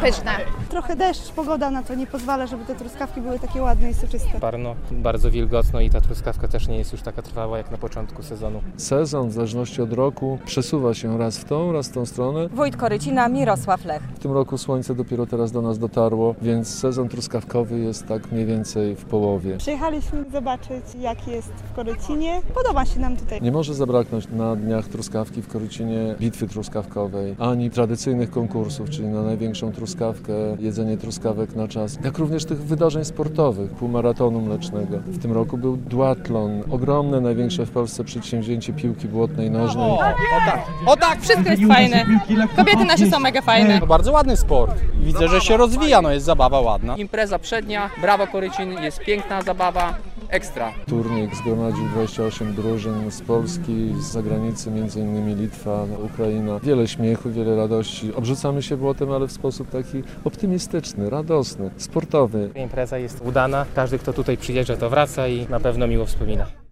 pyszne. Trochę deszcz, pogoda na to nie pozwala, żeby te truskawki były takie ładne i soczyste. Parno, bardzo wilgotno i ta truskawka też nie jest już taka trwała jak na początku sezonu. Sezon w zależności od roku przesuwa się raz w tą stronę. Wójt Korycina, Mirosław Lech. W tym roku słońce dopiero teraz do nas dotarło, więc sezon truskawkowy jest tak mniej więcej w połowie. Przyjechaliśmy zobaczyć, jak jest w Korycinie. Podoba się nam tutaj. Nie może zabraknąć na dniach truskawki w Korycinie bitwy truskawkowej, ani tradycyjnych konkursów, czyli na największą truskawkę, jedzenie truskawek na czas, jak również tych wydarzeń sportowych, półmaratonu mlecznego. W tym roku był duatlon, ogromne, największe w Polsce przedsięwzięcie piłki błotnej nożnej. O tak, wszystko jest fajne. Kobiety nasze są mega fajne. To bardzo ładny sport. Widzę, że się rozwija, jest zabawa ładna. Impreza przednia, brawo Korycin, jest piękna zabawa, ekstra. Turniej zgromadził 28 drużyn z Polski, z zagranicy, m.in. Litwa, Ukraina. Wiele śmiechu, wiele radości. Obrzucamy się błotem, ale w sposób taki optymistyczny, radosny, sportowy. Impreza jest udana, każdy kto tutaj przyjeżdża to wraca i na pewno miło wspomina.